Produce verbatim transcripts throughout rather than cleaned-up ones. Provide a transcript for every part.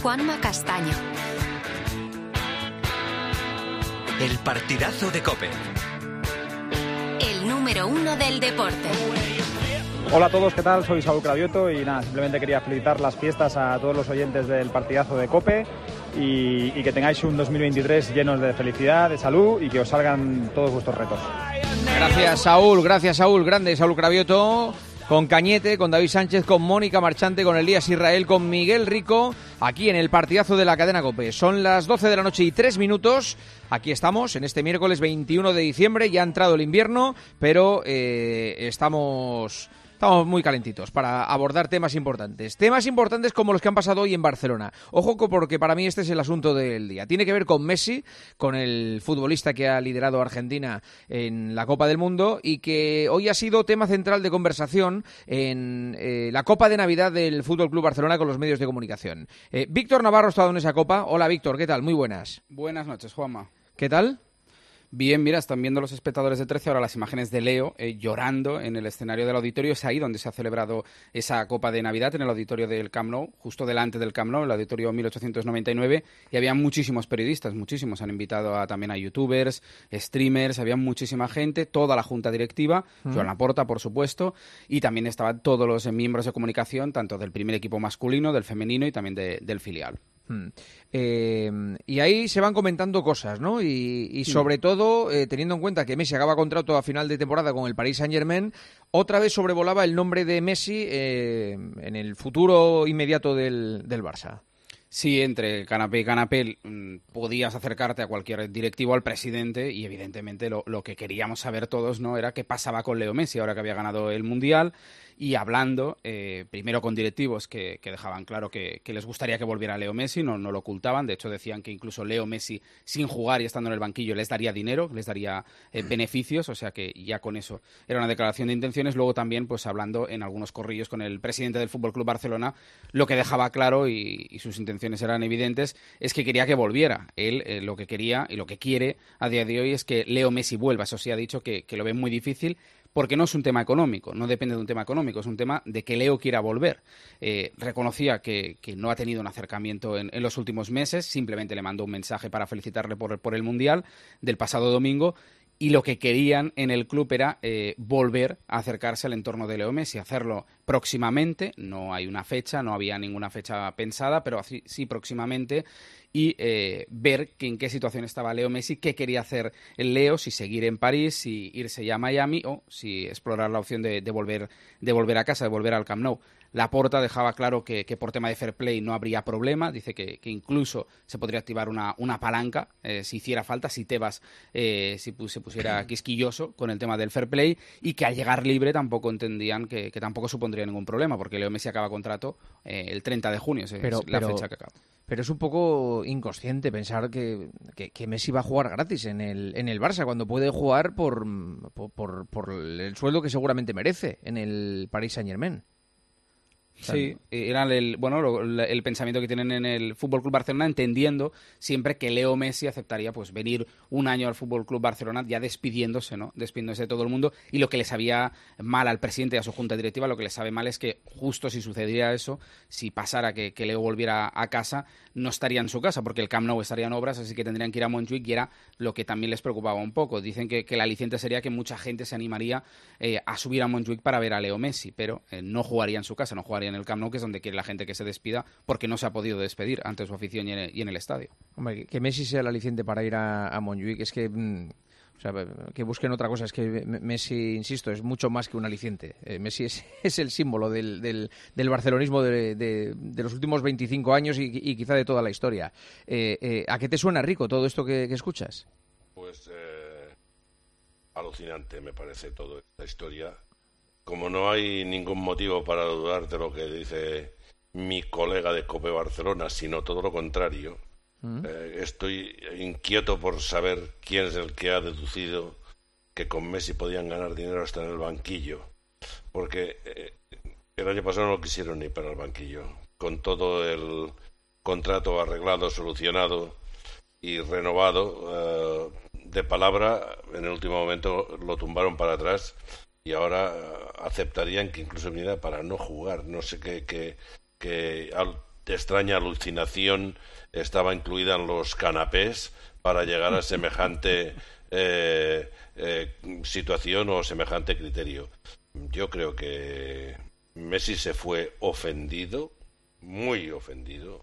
Juanma Castaño. El partidazo de COPE. El número uno del deporte. Hola a todos, ¿qué tal? Soy Saúl Cravioto y nada, simplemente quería felicitar las fiestas a todos los oyentes del partidazo de COPE y, y que tengáis un dos mil veintitrés llenos de felicidad, de salud y que os salgan todos vuestros retos. Gracias, Saúl, gracias, Saúl, grande Saúl Cravioto, con Cañete, con David Sánchez, con Mónica Marchante, con Elías Israel, con Miguel Rico, aquí en el partidazo de la cadena COPE. Son las doce de la noche y tres minutos. Aquí estamos en este miércoles veintiuno de diciembre, ya ha entrado el invierno, pero eh, estamos... Estamos muy calentitos para abordar temas importantes. Temas importantes como los que han pasado hoy en Barcelona. Ojo, porque para mí este es el asunto del día. Tiene que ver con Messi, con el futbolista que ha liderado a Argentina en la Copa del Mundo y que hoy ha sido tema central de conversación en eh, la Copa de Navidad del F C Barcelona con los medios de comunicación. Eh, Víctor Navarro ha estado en esa Copa. Hola, Víctor, ¿qué tal? Muy buenas. Buenas noches, Juanma. ¿Qué tal? Bien, mira, están viendo los espectadores de trece ahora las imágenes de Leo eh, llorando en el escenario del auditorio. Es ahí donde se ha celebrado esa Copa de Navidad, en el auditorio del Camp Nou, justo delante del Camp Nou, el auditorio mil ochocientos noventa y nueve, y había muchísimos periodistas, muchísimos. Han invitado a, también a youtubers, streamers, había muchísima gente, toda la junta directiva, mm. Joan Laporta, por supuesto, y también estaban todos los miembros de comunicación, tanto del primer equipo masculino, del femenino y también de, del filial. Hmm. Eh, y ahí se van comentando cosas, ¿no? Y, y sobre sí. todo, eh, teniendo en cuenta que Messi acaba contrato a final de temporada con el Paris Saint-Germain, otra vez sobrevolaba el nombre de Messi eh, en el futuro inmediato del, del Barça. Sí, entre canapé y canapé mmm, podías acercarte a cualquier directivo, al presidente, y evidentemente lo, lo que queríamos saber todos, ¿no?, era qué pasaba con Leo Messi ahora que había ganado el Mundial, y hablando eh, primero con directivos que, que dejaban claro que, que les gustaría que volviera Leo Messi, no, no lo ocultaban, de hecho decían que incluso Leo Messi sin jugar y estando en el banquillo les daría dinero, les daría eh, beneficios, o sea que ya con eso era una declaración de intenciones. Luego también pues hablando en algunos corrillos con el presidente del F C Barcelona, lo que dejaba claro y, y sus intenciones eran evidentes, es que quería que volviera. Él eh, lo que quería y lo que quiere a día de hoy es que Leo Messi vuelva. Eso sí ha dicho que, que lo ve muy difícil, porque no es un tema económico, no depende de un tema económico, es un tema de que Leo quiera volver. Eh, reconocía que, que no ha tenido un acercamiento en, en los últimos meses, simplemente le mandó un mensaje para felicitarle por, por el Mundial del pasado domingo, y lo que querían en el club era eh, volver a acercarse al entorno de Leo Messi, hacerlo próximamente, no hay una fecha, no había ninguna fecha pensada, pero sí, sí próximamente, y eh, ver que en qué situación estaba Leo Messi, qué quería hacer el Leo, si seguir en París, si irse ya a Miami o si explorar la opción de, de, volver, de volver a casa, de volver al Camp Nou. Laporta dejaba claro que, que por tema de fair play no habría problema, dice que, que incluso se podría activar una, una palanca eh, si hiciera falta, si Tebas eh, si se pusiera quisquilloso con el tema del fair play, y que al llegar libre tampoco entendían que, que tampoco supondría ningún problema, porque Leo Messi acaba contrato eh, el treinta de junio, es pero, la pero... fecha que acaba. Pero es un poco inconsciente pensar que, que, que Messi va a jugar gratis en el, en el Barça, cuando puede jugar por, por, por el sueldo que seguramente merece en el Paris Saint-Germain. Sí, era el, bueno, lo, el pensamiento que tienen en el F C Barcelona, entendiendo siempre que Leo Messi aceptaría pues venir un año al F C Barcelona ya despidiéndose, ¿no? Despidiéndose de todo el mundo, y lo que le sabía mal al presidente y a su junta directiva, lo que le sabe mal es que justo si sucediera eso, si pasara que, que Leo volviera a casa, no estaría en su casa, porque el Camp Nou estaría en obras, así que tendrían que ir a Montjuic, y era lo que también les preocupaba un poco. Dicen que, que el aliciente sería que mucha gente se animaría eh, a subir a Montjuic para ver a Leo Messi, pero eh, no jugaría en su casa, no jugaría en el Camp Nou, que es donde quiere la gente que se despida, porque no se ha podido despedir ante su afición y en el, y en el estadio. Hombre, que Messi sea el aliciente para ir a, a Montjuic, es que... Mmm... O sea, que busquen otra cosa. Es que Messi, insisto, es mucho más que un aliciente. Eh, Messi es, es el símbolo del, del, del barcelonismo de, de, de los últimos veinticinco años y, y quizá de toda la historia. Eh, eh, ¿A qué te suena, Rico, todo esto que, que escuchas? Pues eh, alucinante me parece toda esta historia. Como no hay ningún motivo para dudar de lo que dice mi colega de COPE Barcelona, sino todo lo contrario. Eh, estoy inquieto por saber quién es el que ha deducido que con Messi podían ganar dinero hasta en el banquillo, porque eh, el año pasado no lo quisieron ni para el banquillo, con todo el contrato arreglado, solucionado y renovado, eh, de palabra, en el último momento lo tumbaron para atrás, y ahora aceptarían que incluso viniera para no jugar. No sé qué, qué, qué al, extraña alucinación estaba incluida en los canapés para llegar a semejante eh, eh, situación o semejante criterio. Yo creo que Messi se fue ofendido, muy ofendido.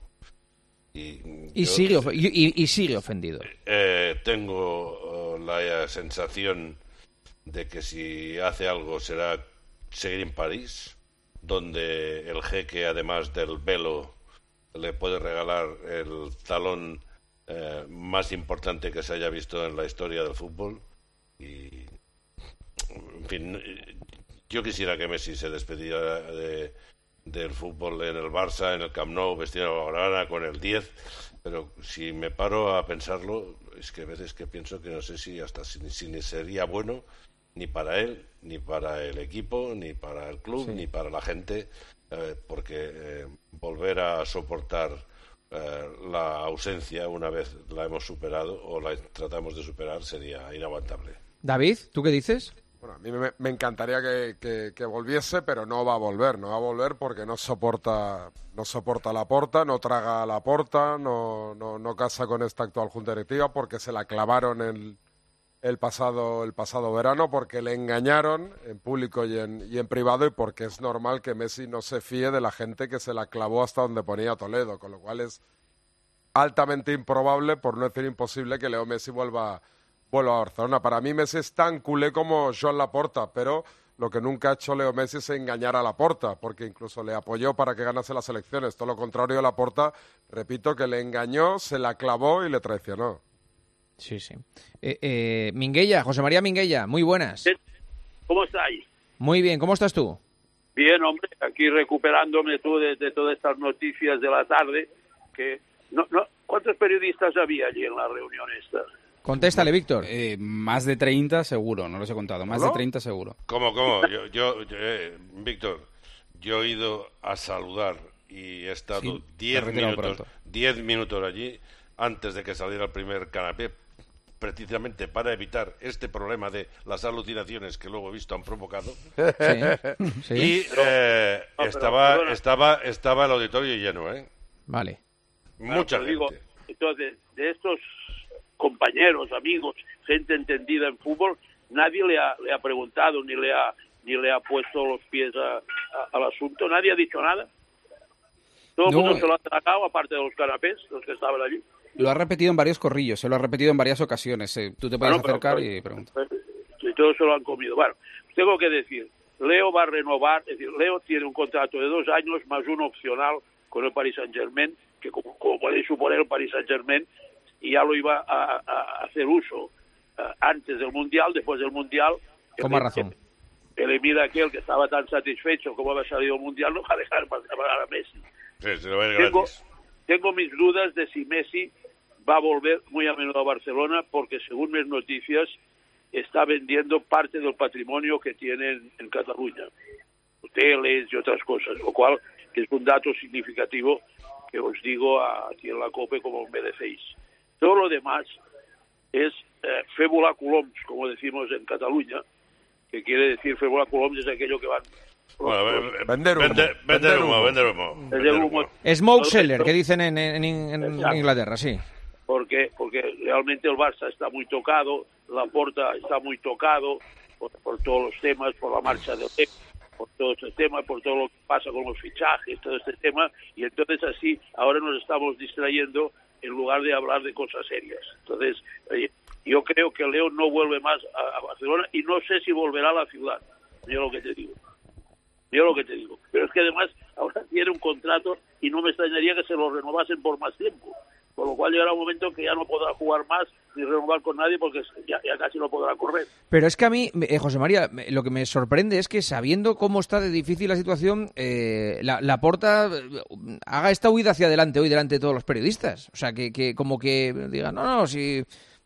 Y, y, yo, sigue, of- y, y sigue ofendido. Eh, tengo uh, la sensación de que si hace algo será seguir en París, donde el jeque, además del velo, le puede regalar el talón eh, más importante que se haya visto en la historia del fútbol. Y, en fin, yo quisiera que Messi se despediera de, del fútbol en el Barça, en el Camp Nou, vestido de blaugrana, con el diez, pero si me paro a pensarlo, es que a veces que pienso que no sé si hasta si, si sería bueno ni para él, ni para el equipo, ni para el club, sí. ni para la gente, eh, porque eh, volver a soportar eh, la ausencia una vez la hemos superado o la tratamos de superar sería inaguantable. David, ¿tú qué dices? Bueno, a mí me, me encantaría que, que, que volviese, pero no va a volver, no va a volver porque no soporta, no soporta la Porta, no traga la Porta, no, no, no casa con esta actual junta directiva porque se la clavaron el, el pasado, el pasado verano, porque le engañaron en público y en, y en privado, y porque es normal que Messi no se fíe de la gente que se la clavó hasta donde ponía Toledo, con lo cual es altamente improbable, por no decir imposible, que Leo Messi vuelva vuelvo a Barcelona. Para mí Messi es tan culé como Joan Laporta, pero lo que nunca ha hecho Leo Messi es engañar a Laporta, porque incluso le apoyó para que ganase las elecciones. Todo lo contrario, Laporta, repito, que le engañó, se la clavó y le traicionó. Sí, sí. Eh, eh, Minguella, José María Minguella, muy buenas. ¿Cómo estáis? Muy bien, ¿cómo estás tú? Bien, hombre, aquí recuperándome tú de, de todas estas noticias de la tarde. Que no, no, ¿cuántos periodistas había allí en la reunión esta? Contéstale, Víctor. Eh, más de treinta seguro, no los he contado. Más ¿No? de treinta seguro. ¿Cómo, cómo? Yo, yo, yo eh, Víctor, yo he ido a saludar y he estado diez sí, minutos, diez minutos allí antes de que saliera el primer canapé, precisamente para evitar este problema de las alucinaciones que luego he visto han provocado. Sí, sí. Y eh, no, estaba, pero, estaba, estaba el auditorio lleno, ¿eh? Vale. Mucha bueno, gente. Digo, entonces, de estos compañeros, amigos, gente entendida en fútbol, nadie le ha, le ha preguntado ni le ha ni le ha puesto los pies a, a, al asunto, nadie ha dicho nada. Todo el no, mundo se lo ha tragado, aparte de los canapés, los que estaban allí. Lo ha repetido en varios corrillos, se lo ha repetido en varias ocasiones. Eh. Tú te puedes bueno, acercar pero, pero, y preguntar. Y todos se lo han comido. Bueno, tengo que decir, Leo va a renovar, es decir, Leo tiene un contrato de dos años más uno opcional con el Paris Saint-Germain, que como, como podéis suponer, el Paris Saint-Germain y ya lo iba a, a hacer uso uh, antes del Mundial, después del Mundial. Con más razón. El emir aquel que estaba tan satisfecho como había salido el Mundial no va a dejar pasar a Messi. Sí, se lo va a ir tengo, gratis. tengo mis dudas de si Messi va a volver muy a menudo a Barcelona, porque según mis noticias está vendiendo parte del patrimonio que tiene en, en Cataluña, hoteles y otras cosas, lo cual es un dato significativo que os digo a, aquí en la COPE como merecéis. Todo lo demás es eh, fébula coloms, como decimos en Cataluña, que quiere decir fébula coloms es aquello que van... Bueno, los, vender humo, vender, vender humo, vender humo. Vender humo. Smoke seller, que dicen en, en, en, en Inglaterra, sí. Porque, porque realmente el Barça está muy tocado, Laporta está muy tocado por, por todos los temas, por la marcha del tema, por todo este tema, por todo lo que pasa con los fichajes, todo este tema, y entonces así ahora nos estamos distrayendo en lugar de hablar de cosas serias. Entonces, oye, yo creo que Leo no vuelve más a, a Barcelona y no sé si volverá a la ciudad. Mira lo que te digo. Mira lo que te digo. Pero es que además ahora tiene un contrato y no me extrañaría que se lo renovasen por más tiempo. Por lo cual llegará un momento que ya no podrá jugar más ni renovar con nadie porque ya, ya casi no podrá correr. Pero es que a mí, eh, José María, lo que me sorprende es que sabiendo cómo está de difícil la situación, eh, la, la Porta eh, haga esta huida hacia adelante hoy delante de todos los periodistas. O sea, que, que como que diga, no, no, si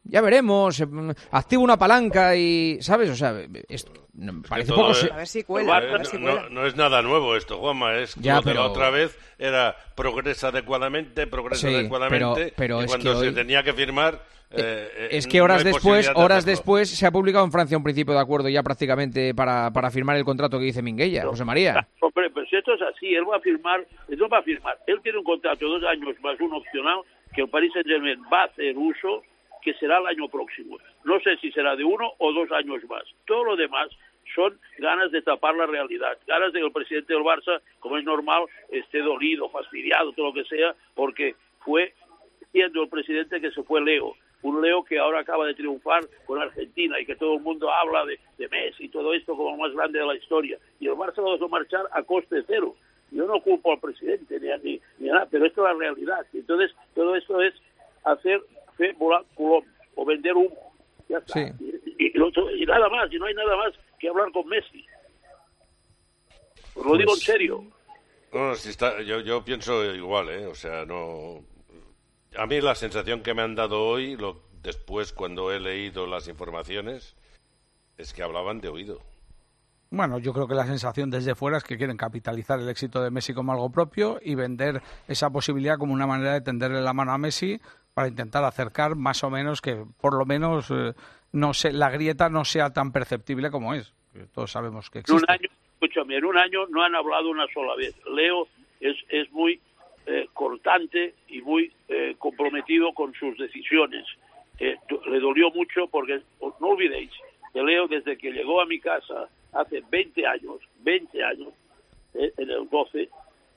ya veremos, eh, activo una palanca y, ¿sabes? O sea, es, parece todo, poco... eh, Se... A ver si cuela, a Eh, ver si cuela. no, no es nada nuevo esto, Juanma, es Ya, lo de pero- la otra vez era progresa adecuadamente, progresa Sí, adecuadamente, pero- pero y es cuando que se hoy- tenía que firmar... eh, eh, Es que no horas hay después, posibilidad de horas hacerlo. después se ha publicado en Francia un principio de acuerdo ya prácticamente para, para firmar el contrato que dice Minguella, José María. Hombre, pues esto es así, él va a firmar, él no va a firmar, él tiene un contrato de dos años más un opcional que el Paris Saint-Germain va a hacer uso, que será el año próximo. No sé si será de uno o dos años más. Todo lo demás son ganas de tapar la realidad, ganas de que el presidente del Barça, como es normal, esté dolido, fastidiado, todo lo que sea, porque fue siendo el presidente que se fue Leo, un Leo que ahora acaba de triunfar con Argentina y que todo el mundo habla de, de Messi y todo esto como el más grande de la historia. Y el Barça lo dejó marchar a coste cero. Yo no culpo al presidente ni a, ni, ni a nada, pero esto es la realidad. Entonces, todo esto es hacer fe volar culón o vender humo. Ya está. Sí. Y, y, lo otro- y nada más, y no hay nada más que hablar con Messi. Os lo Pues digo en serio. No, si está, yo, yo pienso igual, ¿eh? O sea, no... A mí la sensación que me han dado hoy, lo, después cuando he leído las informaciones, es que hablaban de oído. Bueno, yo creo que la sensación desde fuera es que quieren capitalizar el éxito de Messi como algo propio y vender esa posibilidad como una manera de tenderle la mano a Messi para intentar acercar más o menos que por lo menos eh, no sé, la grieta no sea tan perceptible como es. Que todos sabemos que En existe. un año, escúchame, en un año no han hablado una sola vez. Leo es, es muy eh, cortante y muy eh, comprometido con sus decisiones. Eh, le dolió mucho porque, no olvidéis, que Leo desde que llegó a mi casa hace veinte años, veinte años, eh, en el doce,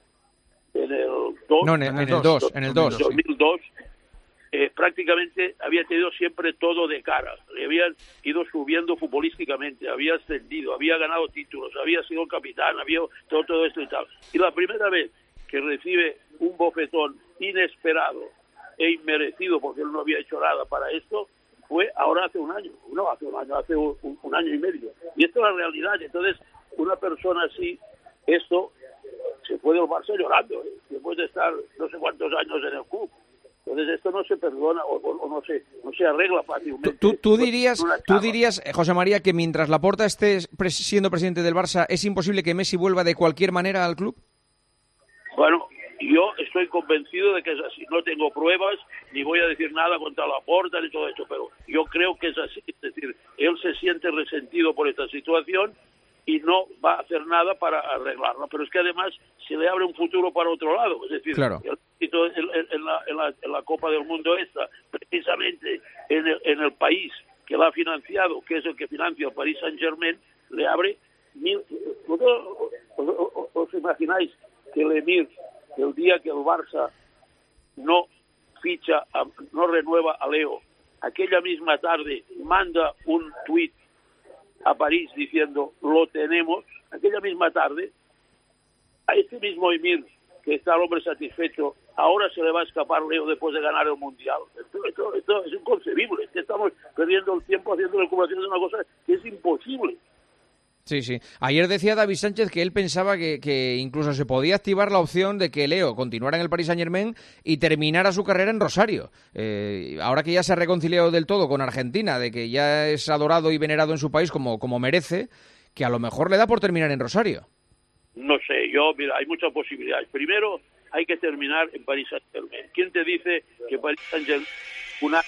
en el dos, No, en el, en el dos, en el dos. dos mil dos, eh, prácticamente había tenido siempre todo de cara. Le habían ido subiendo futbolísticamente, había ascendido, había ganado títulos, había sido capitán, había todo, todo esto y tal. Y la primera vez que recibe un bofetón inesperado e inmerecido, porque él no había hecho nada para esto, fue ahora hace un año, no hace un año, hace un, un año y medio. Y esto es la realidad. Entonces, una persona así, esto se fue del Barça llorando, ¿eh? Después de estar no sé cuántos años en el club. Entonces esto no se perdona o, o, o no se no se arregla fácilmente. ¿Tú, tú dirías, Una tú chava. dirías, eh, José María, que mientras Laporta esté pres- siendo presidente del Barça, es imposible que Messi vuelva de cualquier manera al club? Bueno, yo estoy convencido de que es así. No tengo pruebas, ni voy a decir nada contra Laporta ni todo esto, pero yo creo que es así. Es decir, él se siente resentido por esta situación y no va a hacer nada para arreglarla. Pero es que además se le abre un futuro para otro lado. Es decir, Claro. el éxito en, en- en la, en, la, en la Copa del Mundo esta, precisamente en el, en el país que la ha financiado, que es el que financia el Paris Saint-Germain, le abre mil... ¿Vosotros os, os- os imagináis que el Emir, el día que el Barça no ficha, a- no renueva a Leo, aquella misma tarde manda un tuit a París diciendo lo tenemos, aquella misma tarde, a este mismo Emir que está el hombre satisfecho, ahora se le va a escapar Leo después de ganar el Mundial? Esto, esto, esto es inconcebible, es que estamos perdiendo el tiempo haciendo recuperación de una cosa que es imposible. Sí, sí. Ayer decía David Sánchez que él pensaba que, que incluso se podía activar la opción de que Leo continuara en el Paris Saint-Germain y terminara su carrera en Rosario. Eh, ahora que ya se ha reconciliado del todo con Argentina, de que ya es adorado y venerado en su país como, como merece, que a lo mejor le da por terminar en Rosario. No sé, yo, mira, hay muchas posibilidades. Primero, hay que terminar en Paris Saint-Germain. ¿Quién te dice que Paris Saint-Germain, una,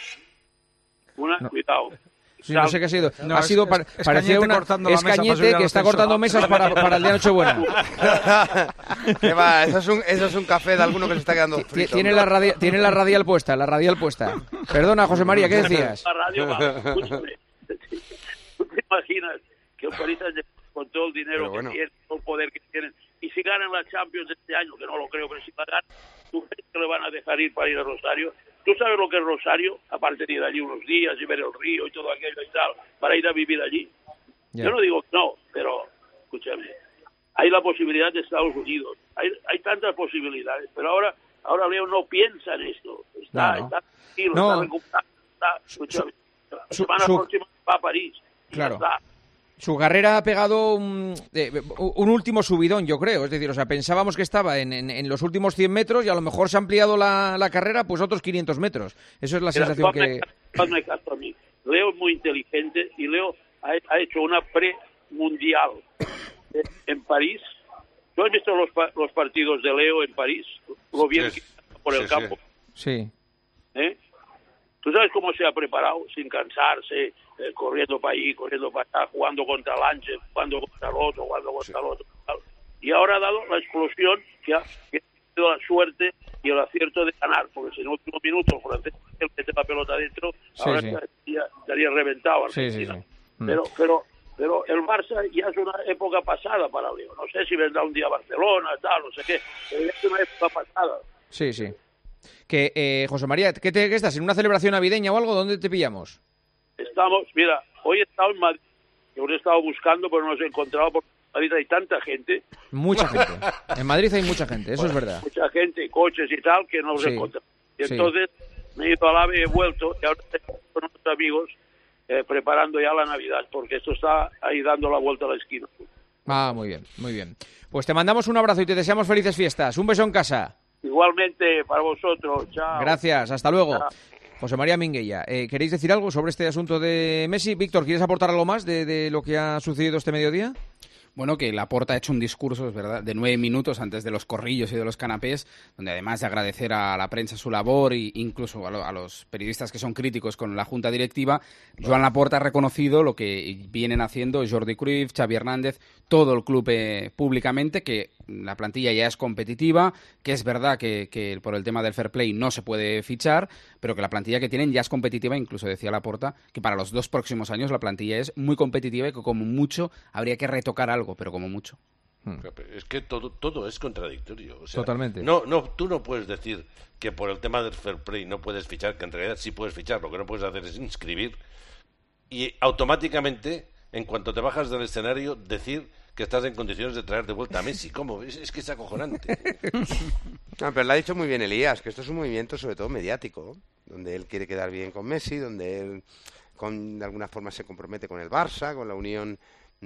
una, No. cuidado, Sí, no sé qué ha sido. No, ha es- sido, es- pa- es parecía Cañete una... cortando la Es mesa para Cañete subir al que está ascensor. cortando mesas para, para el día de Nochebuena. ¿Qué va? Eso es, un, eso es un café de alguno que se está quedando Ti- frito. Tiene la, radi- tiene la radial puesta, la radial puesta. Perdona, José María, ¿qué decías? la radio, va, escúchame. ¿Tú te imaginas que el Paris Saint-Germain, con todo el dinero Pero bueno. que tienen, todo el poder que tienen, y si ganan la Champions este año, que no lo creo, pero si la ganan, ¿tú crees que le van a dejar ir para ir a Rosario? ¿Tú sabes lo que es Rosario? Aparte de ir allí unos días y ver el río y todo aquello y tal, para ir a vivir allí. Ya. Yo no digo que no, pero escúchame, hay la posibilidad de Estados Unidos, hay, hay tantas posibilidades, pero ahora ahora Leo no piensa en esto, está, No, no. está tranquilo, No. está recuperado, está, escúchame, la su- semana su- próxima va a París, y Claro. ya está. Su carrera ha pegado un, eh, un último subidón, yo creo. Es decir, o sea, pensábamos que estaba en, en, en los últimos cien metros y a lo mejor se ha ampliado la, la carrera pues otros quinientos metros. Eso es la Mira, sensación tú has que... hazme caso a mí. Leo es muy inteligente y Leo ha, ha hecho una pre-mundial en París. ¿Tú has visto los, los partidos de Leo en París? Lo bien sí, que está por el sí, campo. Sí. ¿Eh? ¿Tú sabes cómo se ha preparado? Sin cansarse, eh, corriendo para allí, corriendo para allá, jugando contra el Ángel, jugando contra el otro, jugando contra sí. el otro. Y ahora ha dado la explosión que ha, que ha tenido la suerte y el acierto de ganar, porque si en últimos minutos el francés mete la pelota adentro, sí, ahora sí. Estaría, estaría reventado Argentina. Sí, sí, sí. Pero, pero, pero el Barça ya es una época pasada para Leo. No sé si vendrá un día a Barcelona, tal, no sé qué, pero ya es una época pasada. Sí, sí. Que, eh, José María, ¿qué, te, ¿qué estás? ¿En una celebración navideña o algo? ¿Dónde te pillamos? Estamos, mira, hoy he estado en Madrid, yo he estado buscando, pero no los he encontrado porque en Madrid hay tanta gente. Mucha gente. En Madrid hay mucha gente, eso bueno, es verdad. Mucha gente, coches y tal, que no los sí, he encontrado. Y sí. Entonces me he ido al AVE, he vuelto, y ahora estoy con unos amigos eh, preparando ya la Navidad, porque esto está ahí dando la vuelta a la esquina. Ah, muy bien, muy bien. Pues te mandamos un abrazo y te deseamos felices fiestas. Un beso en casa. Igualmente para vosotros, chao. Gracias, hasta luego. Chao. José María Minguella, eh, ¿queréis decir algo sobre este asunto de Messi? Víctor, ¿quieres aportar algo más de, de lo que ha sucedido este mediodía? Bueno, que Laporta ha hecho un discurso, es verdad, de nueve minutos antes de los corrillos y de los canapés, donde además de agradecer a la prensa su labor e incluso a, lo, a los periodistas que son críticos con la junta directiva, Joan Laporta ha reconocido lo que vienen haciendo Jordi Cruyff, Xavi Hernández, todo el club eh, públicamente, que la plantilla ya es competitiva, que es verdad que, que por el tema del fair play no se puede fichar, pero que la plantilla que tienen ya es competitiva, incluso decía Laporta que para los dos próximos años la plantilla es muy competitiva y que como mucho habría que retocar algo, pero como mucho. Es que todo todo es contradictorio. O sea, totalmente. No, no, tú no puedes decir que por el tema del fair play no puedes fichar, que en realidad sí puedes fichar, lo que no puedes hacer es inscribir y automáticamente, en cuanto te bajas del escenario, decir que estás en condiciones de traer de vuelta a Messi. ¿Cómo? Es, es que es acojonante. No, pero lo ha dicho muy bien Elías, que esto es un movimiento sobre todo mediático, donde él quiere quedar bien con Messi, donde él con, de alguna forma se compromete con el Barça, con la unión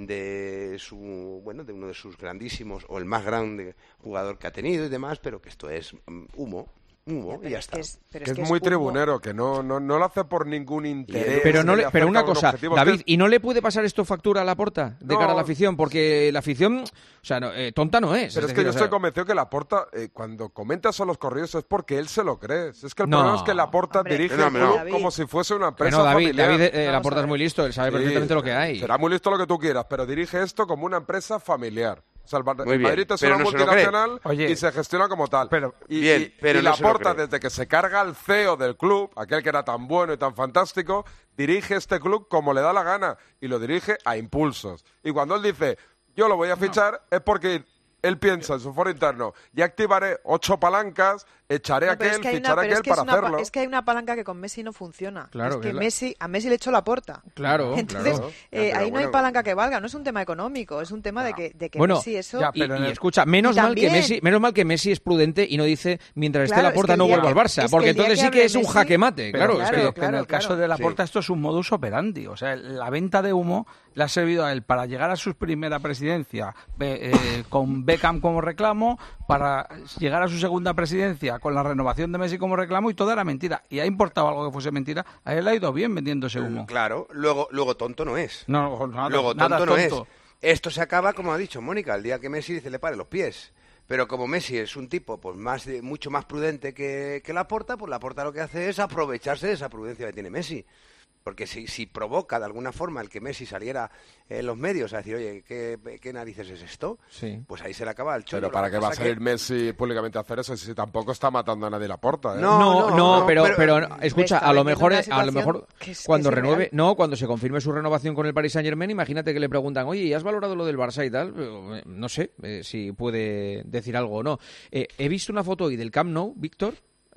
de su bueno de uno de sus grandísimos o el más grande jugador que ha tenido y demás, pero que esto es um, humo. Humo, y ya está. Que es, que es, que es muy humo. Tribunero, que no, no, no lo hace por ningún interés. Pero, no le, pero una cosa, David, ¿y no le puede pasar esto factura a Laporta de no, cara a la afición? Porque la afición, o sea, no, eh, tonta no es. Pero es, es decir, que yo o sea... estoy convencido que Laporta, eh, cuando comenta eso a los correos, es porque él se lo cree. Es que el no. problema es que Laporta Hombre, dirige el club no, como si fuese una empresa no, David, familiar. David eh, Laporta es muy listo, él sabe sí, perfectamente lo que hay. Será muy listo lo que tú quieras, pero dirige esto como una empresa familiar. O sea, el, Muy el Madrid bien, es una no multinacional Oye, y se gestiona como tal. Pero, y bien, y, pero y no Laporta, desde que se carga al C E O del club, aquel que era tan bueno y tan fantástico, dirige este club como le da la gana y lo dirige a impulsos. Y cuando él dice, yo lo voy a fichar, no. es porque él piensa en su foro interno, ya activaré ocho palancas, echaré no, aquel, es que ficharé una, aquel es que para es hacerlo. Una, es que hay una palanca que con Messi no funciona. Claro, es que, que la... Messi, a Messi le echó Laporta. Claro, Entonces, claro. Eh, ya, ahí bueno, no hay palanca que valga, no es un tema económico, es un tema ya. de que, de que bueno, Messi eso... Ya, pero y, y el... escucha, menos mal que Messi menos mal que Messi es prudente y no dice, mientras esté claro, Laporta es que no día, vuelva al Barça, es porque que entonces sí que es un Messi, jaque mate. Pero, claro, claro, es que, que en el caso claro. de Laporta sí. esto es un modus operandi. O sea, la venta de humo le ha servido a él para llegar a su primera presidencia eh, eh, con Beckham como reclamo, para llegar a su segunda presidencia con la renovación de Messi como reclamo, y todo era mentira. Y ha importado algo que fuese mentira. A él le ha ido bien vendiendo ese humo. Claro, luego, luego tonto no es. No, nada, luego tonto nada no tonto. es. Esto se acaba, como ha dicho Mónica, el día que Messi dice le pare los pies. Pero como Messi es un tipo pues más de, mucho más prudente que, que Laporta, pues Laporta lo que hace es aprovecharse de esa prudencia que tiene Messi. Porque si, si provoca de alguna forma el que Messi saliera en los medios a decir, oye, ¿qué, qué narices es esto? Sí. Pues ahí se le acaba el chollo. Pero ¿para qué va a salir que... Messi públicamente a hacer eso si tampoco está matando a nadie Laporta? ¿eh? No, no, no, no, pero, pero, pero escucha, a lo mejor, a lo mejor que es, cuando que es renueve, real. no, cuando se confirme su renovación con el Paris Saint-Germain, imagínate que le preguntan, oye, ¿y has valorado lo del Barça y tal? No sé eh, si puede decir algo o no. Eh, he visto una foto hoy del Camp Nou, Víctor,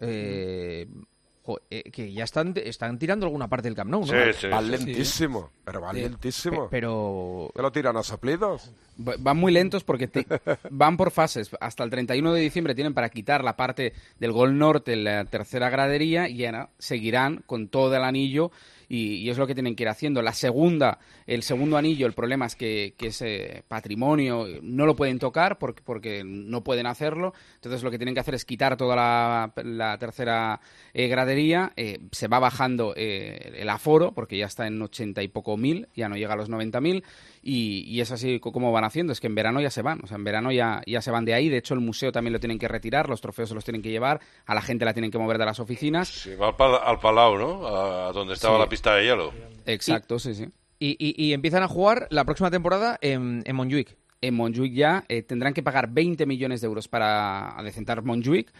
eh... Eh, que ya están están tirando alguna parte del Camp Nou, ¿no? Sí, sí, va sí, lentísimo, sí. pero va eh, lentísimo. Pero... ¿Te lo tiran a soplidos? Van muy lentos porque te, van por fases. Hasta el treinta y uno de diciembre tienen para quitar la parte del Gol Norte, la tercera gradería, y ahora seguirán con todo el anillo y, y es lo que tienen que ir haciendo. La segunda, el segundo anillo, el problema es que, que ese patrimonio no lo pueden tocar porque, porque no pueden hacerlo, entonces lo que tienen que hacer es quitar toda la, la tercera eh, gradería, eh, se va bajando eh, el aforo porque ya está en ochenta y poco mil, ya no llega a los noventa mil, y, y es así como van haciendo, es que en verano ya se van, o sea, en verano ya, ya se van de ahí, de hecho el museo también lo tienen que retirar, los trofeos se los tienen que llevar, a la gente la tienen que mover de las oficinas. Sí, va al, pal al Palau, ¿no? A donde estaba Sí. la pista de hielo. Exacto, sí, sí. Y, y, y empiezan a jugar la próxima temporada en, en Montjuic. En Montjuic ya eh, tendrán que pagar veinte millones de euros para adecentar Montjuic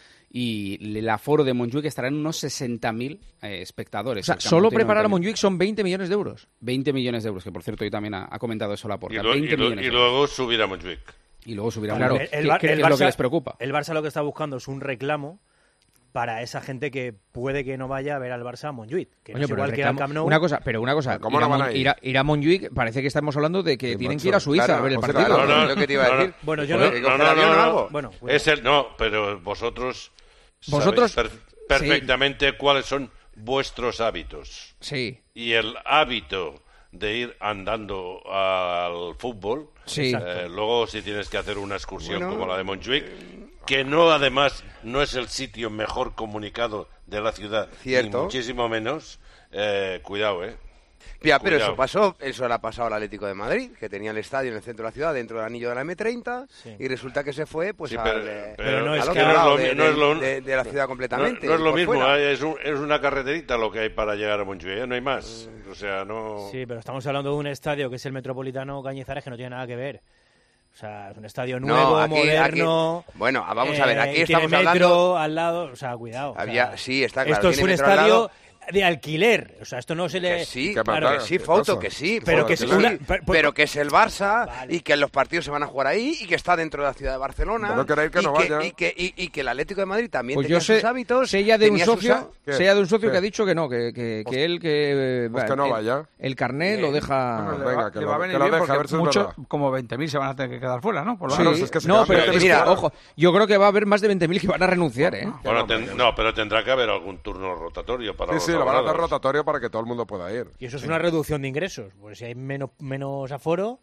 y el aforo de Montjuic estará en unos sesenta mil eh, espectadores. O sea, El Camp solo Nou tiene preparar a noventa mil. Montjuic son veinte millones de euros. veinte millones de euros, que por cierto hoy también ha, ha comentado eso Y, Laporta. lo- y veinte lo- millones y de euros. luego subir a Montjuic. Y luego subir a Claro, Montjuic. El, ¿Qué- Bar- qué el es lo que Barça- les preocupa? El Barça lo que está buscando es un reclamo para esa gente que puede que no vaya a ver al Barça a Montjuic. Que no Oye, es pero igual el que al reclamo- Camp Nou. Una cosa, pero una cosa, ¿Cómo ir, a no van Mon- a ir? ir a, ir a Montjuic, parece que estamos hablando de que Sí, tienen macho. que ir a Suiza Claro, a ver el pues partido. claro, No, no, es lo que te iba a no, no. decir. Bueno, yo No, no... ¿Que no, coger no, avión no, o no. algo? Bueno, bueno. Es el, no, pero vosotros, Vosotros- sabéis per- perfectamente cuáles son vuestros hábitos. Sí, Y el hábito de ir andando al fútbol, sí. eh, luego si tienes que hacer una excursión Bueno, como la de Montjuic, que no además no es el sitio mejor comunicado de la ciudad, Cierto. ni muchísimo menos, eh, cuidado, ¿eh? Ya, pero Cuidado. eso pasó, eso le ha pasado al Atlético de Madrid, que tenía el estadio en el centro de la ciudad, dentro del anillo de la eme treinta, Sí. y resulta que se fue pues Sí, al, pero, eh, pero no al es otro que no es lado lo de, mi- no es lo- de- de la ciudad completamente. No, no es lo por mismo, fuera. eh, es, un- es una carreterita lo que hay para llegar a Montjuic, ¿eh? No hay más. O sea, no... Sí, pero estamos hablando de un estadio que es el Metropolitano Cañizares, que no tiene nada que ver. O sea, es un estadio No, nuevo, aquí- moderno. aquí- bueno, vamos a ver, aquí eh, tiene estamos metro hablando... al lado, o sea, cuidado. o sea, Había, sí, está claro. esto es un tiene metro al estadio lado. de alquiler. O sea, esto no se le... Que sí, ¿Qué claro, pasa? que sí, ¿Qué Fausto, pasa? que sí. Pero Fausto, que es sí. una- pero- Pero que es el Barça Vale. y que los partidos se van a jugar ahí y que está dentro de la ciudad de Barcelona. No queréis que y, no que, vaya. y, que, y, y que el Atlético de Madrid también Pues tenía yo sé, sus hábitos. sé ya de un tenía sus socio, ha- ¿Qué? sé ya de un socio ¿Qué? que ha dicho que no, que, que, que él que, Pues que no el, vaya. el carnet lo deja. Bueno, Le venga, va- que le lo- va a que venir lo bien deje, porque a ver si es mucho- verdad. como veinte mil se van a tener que quedar fuera, ¿no? Por lo Sí. menos. si es que se No, quedan pero veinte mil. Mira, ojo, yo creo que va a haber más de veinte mil que van a renunciar, ¿eh? Bueno, ten- no, pero tendrá que haber algún turno rotatorio para Sí, los sí, lo van a hacer abonados. rotatorio para que todo el mundo pueda ir. Y eso es una reducción de ingresos. Pues si hay menos, menos aforo,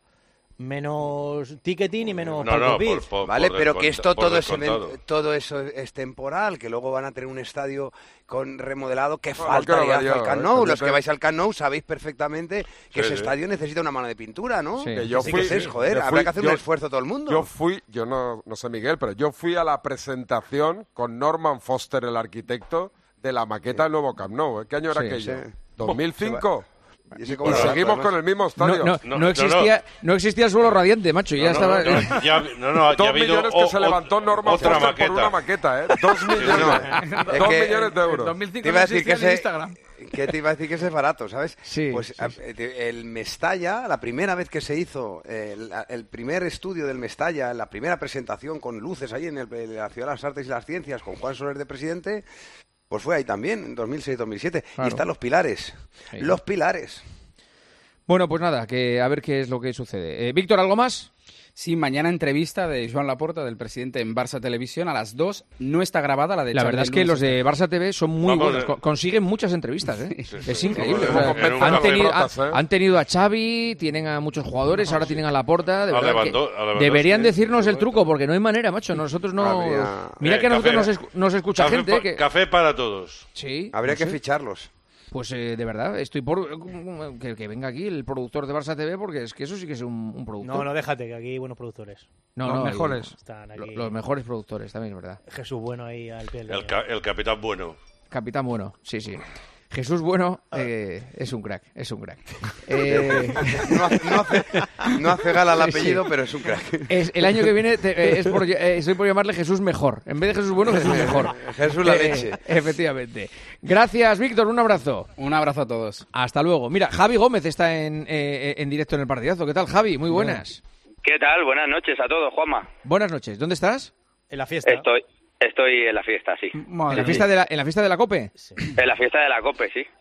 menos ticketing y menos No, no, palco por, pit. por- Vale, por pero que desconta- esto por todo, es, descontado. todo eso es temporal, que luego van a tener un estadio con remodelado que Bueno, falta quiero ir ver yo, al Camp eh, Nou. que Los yo que te- vais al Camp Nou sabéis perfectamente que Sí, ese sí. estadio necesita una mano de pintura, ¿no? Sí. Que yo Sí fui, que es, joder, yo habrá fui- que hacer yo- un esfuerzo todo el mundo. Yo fui, yo no, no sé Miguel, pero yo fui a la presentación con Norman Foster, el arquitecto, de la maqueta del nuevo Camp Nou. ¿eh? ¿Qué año era Sí, aquello? sí. ¿dos mil cinco? Y ese Y cobra seguimos barato, con el mismo No, estadio. no, No, no no, existía, no existía el suelo radiante, macho. Ya No, no, estaba. no, ya, no, no, ya Dos ha habido millones que o- se o- levantó Norman otra Foster maqueta. por una maqueta, ¿eh? Dos millones. Es Dos que- millones de En euros. dos mil cinco Te iba a no decir que existía ni ese, Instagram. que te iba a decir que ese es barato, ¿sabes? Sí, Pues sí, a- te- el Mestalla, la primera vez que se hizo eh, la- el primer estudio del Mestalla, la primera presentación con luces ahí en, el- en la Ciudad de las Artes y las Ciencias con Juan Soler de presidente, pues fue ahí también, en dos mil seis dos mil siete. Claro. Y están los pilares. Sí. Los pilares. Bueno, pues nada, que a ver qué es lo que sucede. Eh, Víctor, ¿algo más? Sí, mañana entrevista de Joan Laporta, del presidente en Barça Televisión, a las dos. No está grabada la de La Xavi verdad el es que lunes. los de Barça T V son muy Vamos, buenos, eh. co- consiguen muchas entrevistas, ¿eh? Sí, Es sí. increíble. Como- o sea, como en un han, café tenido, rotas, han- ¿eh? han tenido a Xavi, tienen a muchos jugadores, ahora tienen a Laporta. De A verdad que Lewandowski- a Lewandowski, deberían decirnos el sí, truco, porque no hay manera, macho. Nosotros no. Habría- Mira Eh, que a nosotros café- nos, escu- nos escucha Café, gente pa- que. café para todos. Sí. Habría no que sé. ficharlos. Pues eh, de verdad, estoy por que, que venga aquí el productor de Barça T V, porque es que eso sí que es un, un productor. No, no, déjate, que aquí hay buenos productores. No, Los no, mejores. Están lo- aquí. Los mejores productores, también es verdad. Jesús Bueno ahí al pie. del El, cañón. ca- el capitán bueno. Capitán Bueno, sí, sí. Jesús Bueno eh, es un crack, es un crack. Eh, No hace, no hace, no hace gala al Sí, apellido, sí. pero es un crack. es, el año que viene te- eh, es por, eh, estoy por llamarle Jesús Mejor. En vez de Jesús Bueno, Jesús Mejor. Jesús la Eh, leche. Efectivamente. Gracias, Víctor, un abrazo. Un abrazo a todos. Hasta luego. Mira, Javi Gómez está en, eh, en directo en el partidazo. ¿Qué tal, Javi? Muy buenas. ¿Qué tal? Buenas noches a todos, Juanma. Buenas noches. ¿Dónde estás? En la fiesta. Estoy, estoy en la fiesta, sí. ¿En la fiesta de la, en la, fiesta de la COPE? En la fiesta de la COPE, sí.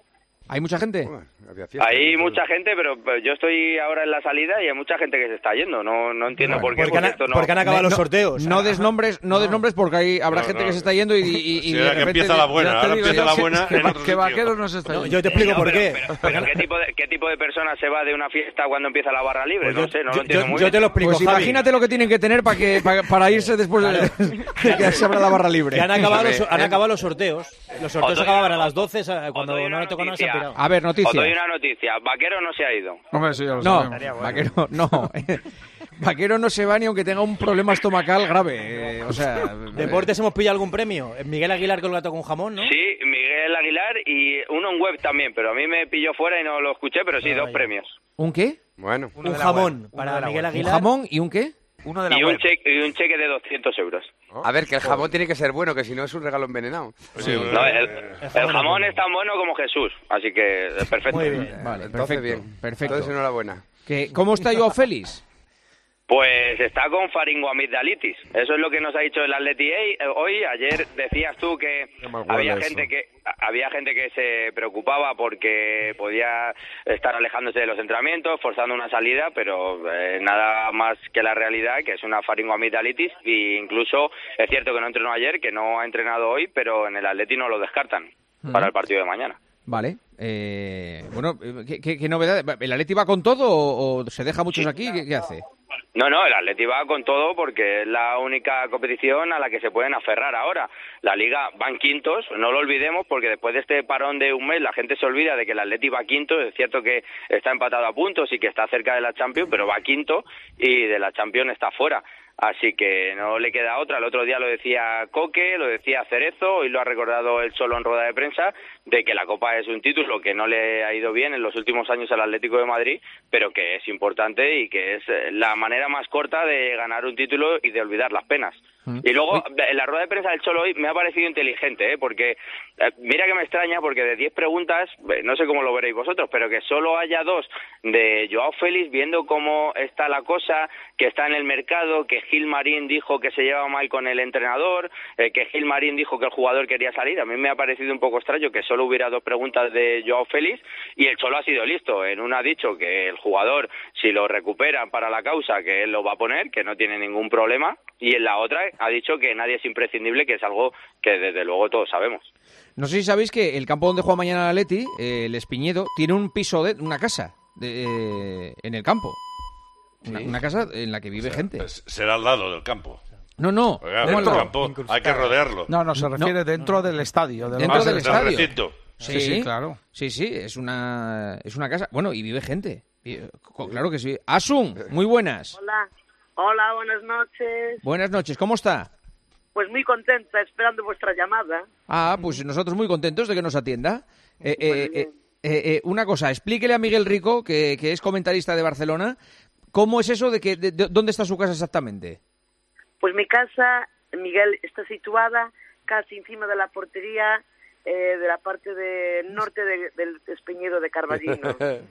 ¿Hay mucha gente? Bueno, había fiesta, Hay ¿no? mucha gente, pero pero yo estoy ahora en la salida y hay mucha gente que se está yendo. No, no entiendo por qué. Porque han, esto no... porque han acabado No, los sorteos. No des nombres, no des nombres porque hay, habrá No, gente no. que se está yendo y, y, y Sí, de ahora que repente- empieza la buena, Ya te ahora digo empieza yo la que- buena que, en va- otro que sitio. Vaqueros no se está No, yendo. yo te explico No, por pero, qué. pero- pero ¿qué, tipo de, ¿qué tipo de persona se va de una fiesta cuando empieza la barra libre? Pues no yo- sé, no yo- lo entiendo yo- muy yo bien. te lo explico, Pues Javi. imagínate lo que tienen que tener para que para, para irse después de, de que se abra la barra libre. Que han acabado, los, han Eh, acabado los sorteos. Los sorteos Os doy acababan a una- las doce, os cuando doy no una le tocó nada se han noticia. pirado. A ver, Os doy noticia. una noticia. Vaquero no se ha ido. Hombre, sí, ya lo No, sabemos. Vaquero no. Vaquero no se va ni aunque tenga un problema estomacal grave. eh, o sea, ¿Deportes hemos pillado algún premio? Miguel Aguilar con el gato con jamón, ¿no? Sí, Miguel Aguilar y uno en web también, pero a mí me pilló fuera y no lo escuché, pero sí, Ah, dos ya. premios. ¿un qué? Bueno, Un jamón para Miguel ¿Un Aguilar. jamón y un qué? Uno de la Y un, web. cheque, y un cheque de doscientos euros. a ver, que el jamón tiene que ser bueno, que si no es un regalo envenenado. Sí, No, el, eh, el jamón es tan bueno como Jesús, así que eh, perfecto. Muy bien. Vale, Entonces, perfecto. bien. Perfecto. Entonces, enhorabuena. Que, ¿Cómo está Joao Félix? Pues está con faringoamigdalitis. Eso es lo que nos ha dicho el Atleti hoy. Ayer decías tú que Qué mal huele había eso. gente que había gente que se preocupaba porque podía estar alejándose de los entrenamientos, forzando una salida, pero eh, nada más que la realidad, que es una faringoamigdalitis, e incluso es cierto que no entrenó ayer, que no ha entrenado hoy, pero en el Atleti no lo descartan para el partido de mañana. Vale. Eh, bueno, ¿qué, qué, qué novedad? ¿El Atleti va con todo o, o se deja muchos aquí? ¿Qué, qué hace? No, no, el Atleti va con todo porque es la única competición a la que se pueden aferrar ahora. La Liga van quintos, no lo olvidemos, porque después de este parón de un mes la gente se olvida de que el Atleti va quinto. Es cierto que está empatado a puntos y que está cerca de la Champions, pero va quinto y de la Champions está fuera. Así que no le queda otra. El otro día lo decía Coque, lo decía Cerezo, hoy lo ha recordado él solo en rueda de prensa, de que la Copa es un título que no le ha ido bien en los últimos años al Atlético de Madrid, pero que es importante y que es la manera más corta de ganar un título y de olvidar las penas. Y luego, en la rueda de prensa del Cholo hoy me ha parecido inteligente, ¿eh? porque eh, mira que me extraña, porque de diez preguntas, eh, no sé cómo lo veréis vosotros, pero que solo haya dos de Joao Félix viendo cómo está la cosa, que está en el mercado, que Gil Marín dijo que se llevaba mal con el entrenador, eh, que Gil Marín dijo que el jugador quería salir. A mí me ha parecido un poco extraño que solo hubiera dos preguntas de Joao Félix y el Cholo ha sido listo. En una ha dicho que el jugador, si lo recuperan para la causa, que él lo va a poner, que no tiene ningún problema, y en la otra ha dicho que nadie es imprescindible, que es algo que desde luego todos sabemos. No sé si sabéis que el campo donde juega mañana el Atleti, eh, el Espiñedo, tiene un piso, de una casa de, eh, en el campo. Una, una casa en la que vive o sea, gente. pues será al lado del campo. No, no. Oiga, ¿Cómo el no? campo hay que rodearlo. No, no, se refiere dentro del estadio. De Dentro los- del del estadio. recinto. Sí, Sí, sí, claro. Sí, sí, es una, es una casa. Bueno, y vive gente. Y, co- Claro que sí. Asun, muy buenas. Hola, hola, buenas noches. Buenas noches, ¿cómo está? Pues muy contenta, esperando vuestra llamada. Ah, pues nosotros muy contentos de que nos atienda. Eh, Muy eh, bien. eh, eh, eh, una cosa, explíquele a Miguel Rico, que, que es comentarista de Barcelona, ¿cómo es eso de que de- de- dónde está su casa exactamente? Pues mi casa, Miguel, está situada casi encima de la portería eh, de la parte de norte de- del Espeñedo de Carballino.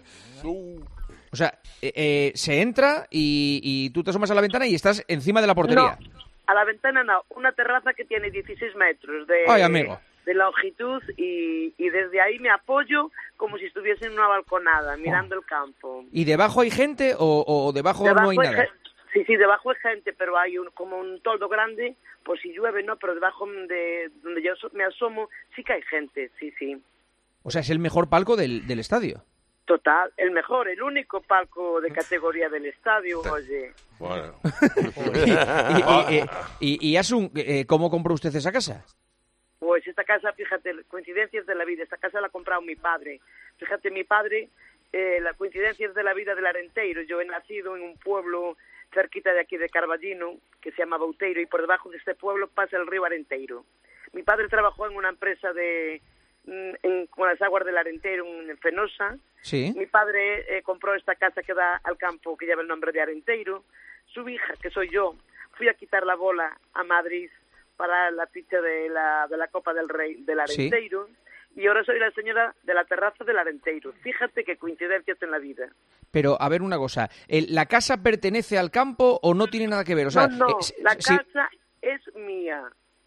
O sea, eh, eh, se entra y, y tú te asomas a la ventana y estás encima de la portería. No, a la ventana no, una terraza que tiene dieciséis metros de, Ay, amigo. de longitud y, y desde ahí me apoyo como si estuviese en una balconada, mirando el campo. ¿Y debajo hay gente o, o debajo, no hay Debajo nada? gen- Sí, sí, debajo hay gente, pero hay un, como un toldo grande, pues si llueve no, pero debajo de donde yo so- me asomo sí que hay gente, sí, sí. O sea, es el mejor palco del, del estadio. Total, el mejor, el único palco de categoría del estadio, oye. Bueno. y, y, y- y- y Asun, eh, ¿cómo compró usted esa casa? Pues esta casa, fíjate, coincidencias de la vida, esta casa la ha comprado mi padre. Fíjate, mi padre, eh, las coincidencias de la vida del Arenteiro. Yo he nacido en un pueblo cerquita de aquí de Carballino, que se llama Bouteiro, y por debajo de este pueblo pasa el río Arenteiro. Mi padre trabajó en una empresa de mm, en, con las aguas del Arenteiro en Fenosa. Sí. Mi padre eh, compró esta casa que da al campo, que lleva el nombre de Arenteiro. Su hija, que soy yo, fui a quitar la bola a Madrid para la ficha de la, de la Copa del Rey del Arenteiro. Y ahora soy la señora de la terraza del Arenteiro. Fíjate qué coincidencias en la vida. Pero, a ver una cosa, ¿el- ¿la casa pertenece al campo o no tiene nada que ver? O sea, no, no, eh, si- la si- casa es mía.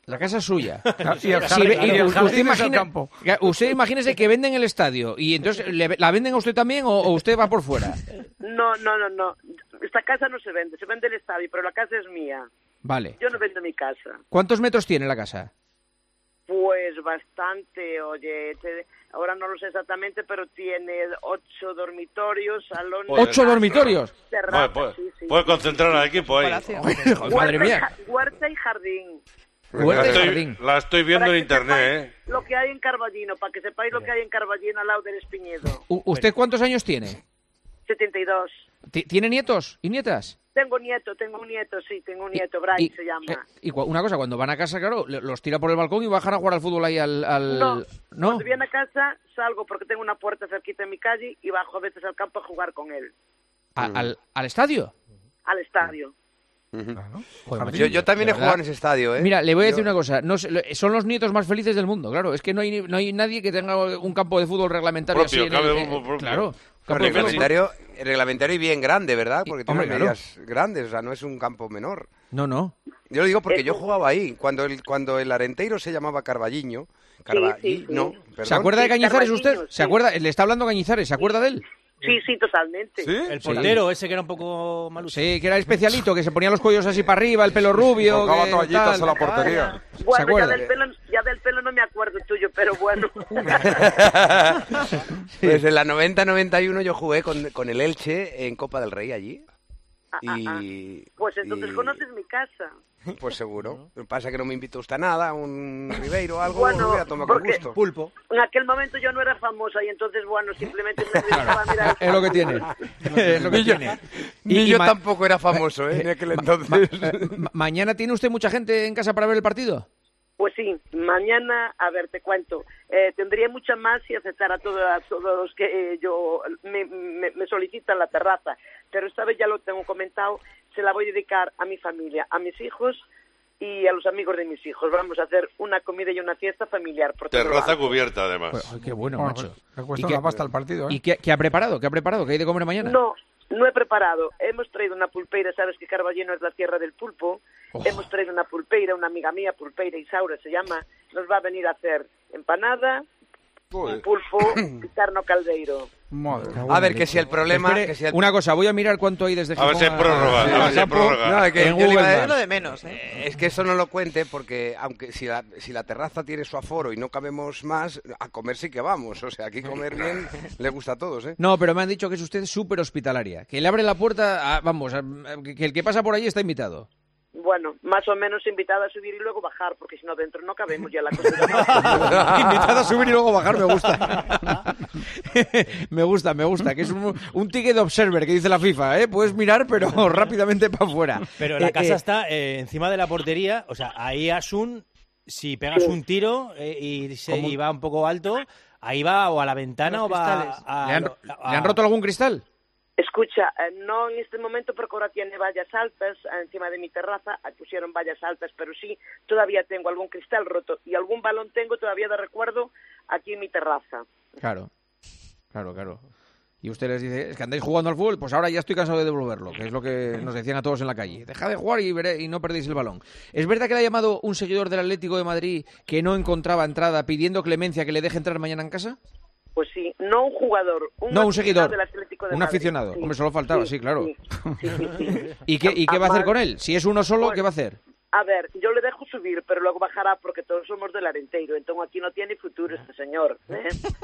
La casa es suya. Y el Sí, jardín, ve- y y el usted jardín es el imagine- campo. Usted imagínese que venden el estadio y entonces le- la venden a usted también o, o usted va por fuera. No, no, no, no. Esta casa no se vende, se vende el estadio, pero la casa es mía. Vale. Yo no vendo mi casa. ¿Cuántos metros tiene la casa? Pues bastante, oye, te- ahora no lo sé exactamente, pero tiene ocho dormitorios, salones... ¿Ocho dormitorios? terraza, Puedes sí, sí. puede concentrar al equipo ahí. Joder, madre mía. Huerta y- Huerta y jardín. La Huerta y estoy, jardín. la estoy viendo Para en que internet, sepáis ¿eh? Lo que hay en Carballino, para que sepáis lo que hay en Carballino al lado del Espiñedo. U- ¿Usted cuántos años tiene? setenta y dos. Ti- ¿Tiene nietos y nietas? Tengo nieto, tengo un nieto, sí, tengo un nieto, Brian y- se llama. Eh, y cua- una cosa, cuando van a casa, claro, le- los tira por el balcón y bajan a jugar al fútbol ahí al... al- No, ¿No? cuando viene a casa salgo porque tengo una puerta cerquita en mi calle y bajo a veces al campo a jugar con él, ¿A- al, ¿Al estadio? al estadio. Joder, Yo, yo también de he jugado en verdad. ese estadio, ¿eh? Mira, le voy a decir Yo- una cosa. No sé, lo- son los nietos más felices del mundo, claro. Es que no hay, no hay nadie que tenga un campo de fútbol reglamentario Propio, así. en el- cabe eh, un propio. Claro. Un Campo de fútbol. reglamentario, reglamentario y bien grande, ¿verdad? Porque tiene hombre, unas claro. medidas grandes, o sea, no es un campo menor. No, no. Yo lo digo porque Es yo un- jugaba ahí, cuando el, cuando el Arenteiro se llamaba Carballiño. Carballiño, sí, sí. no, ¿Se perdón. acuerda de Sí, Cañizares usted? Carballiño, ¿Se sí. acuerda? Le está hablando Cañizares, ¿se acuerda de él? Sí, sí, totalmente. ¿Sí? El portero ese que era un poco maluco. Sí, que era especialito, que se ponía los cuellos así para arriba, el pelo rubio. Colgaba que toallitas tal. a la portería. ¿Se Bueno, ya acuerda? del, pelo, ya del pelo no me acuerdo tuyo, pero bueno. Pues en la noventa noventa y uno yo jugué con, con el Elche en Copa del Rey allí. Ah, ah, ah. Y, Pues entonces y- conoces mi casa. Pues seguro. Lo que pasa es que no me invitó usted a nada, un Ribeiro o algo, Bueno, lo voy a tomar con porque- gusto. Pulpo. En aquel momento yo no era famosa y entonces, bueno, simplemente me dedicaba a mirar... Es lo que tiene. Es lo que tiene. Ni Y- y yo ma- tampoco era famoso, ¿eh? En aquel entonces. Ma- ¿Mañana tiene usted mucha gente en casa para ver el partido? Pues sí, mañana, a ver, te cuento, eh, tendría mucha más si aceptara a, todo- a todos los que eh, yo me, me, me solicitan la terraza, pero esta vez ya lo tengo comentado, se la voy a dedicar a mi familia, a mis hijos y a los amigos de mis hijos. Vamos a hacer una comida y una fiesta familiar. Por todo lo Terraza alto. cubierta, además. Pues, ay, qué bueno, Bueno, macho. le cuesta ¿Y qué- una pasta al partido, ¿eh? ¿Y qué, qué ha preparado? ¿Qué ha preparado? ¿Qué hay de comer mañana? No, no he preparado. Hemos traído una pulpeira, sabes que Carballino es la tierra del pulpo. Oh. Hemos traído una pulpeira, una amiga mía, Pulpeira Isaura se llama, nos va a venir a hacer empanada, un pulpo y carno caldeiro. Madre. A ver, que si el problema... Espere, que si el- una cosa, voy a mirar cuánto hay desde A ver si hay Gijón prórroga, Sí, a ver si hay campo. prórroga. No, es que En yo le iba a Google decir- Es lo de menos, ¿eh? Eh, Es que eso no lo cuente porque aunque si la, si la terraza tiene su aforo y no cabemos más, a comer sí que vamos. O sea, aquí comer bien le gusta a todos, ¿eh? No, pero me han dicho que es usted súper hospitalaria. Que le abre la puerta, a- vamos, a- que que el que pasa por allí está invitado. Bueno, más o menos invitada a subir y luego bajar, porque si no dentro no cabemos ya la cosa. Invitada a subir y luego bajar, me gusta. me gusta, me gusta. Que es un, un ticket de observer que dice la FIFA, ¿eh? Puedes mirar, pero rápidamente para afuera. Pero la Eh, casa eh, está eh, encima de la portería, o sea, ahí Asun, si pegas Sí. un tiro eh, y, se, ¿Cómo? y va un poco alto, ahí va o a la ventana Los o va cristales. a, ¿Le han, a- ¿Le han roto algún cristal? Escucha, eh, no en este momento porque ahora tiene vallas altas eh, encima de mi terraza, eh, pusieron vallas altas, pero sí, todavía tengo algún cristal roto y algún balón tengo todavía de recuerdo aquí en mi terraza. Claro, claro, claro. Y usted les dice, es que andáis jugando al fútbol, pues ahora ya estoy cansado de devolverlo, que es lo que nos decían a todos en la calle. Dejad de jugar y, veré- y no perdéis el balón. ¿Es verdad que le ha llamado un seguidor del Atlético de Madrid que no encontraba entrada pidiendo clemencia que le deje entrar mañana en casa? Pues sí, no un jugador, un No, un aficionado seguidor. del Atlético de Un Madrid. aficionado. Sí, Hombre, solo faltaba, sí, claro. sí, sí, sí, sí. ¿Y qué, y qué va a hacer Además- con él? Si es uno solo, Bueno. ¿qué va a hacer? A ver, yo le dejo subir, pero luego bajará porque todos somos del Arenteiro, entonces aquí no tiene futuro este señor. ¿eh?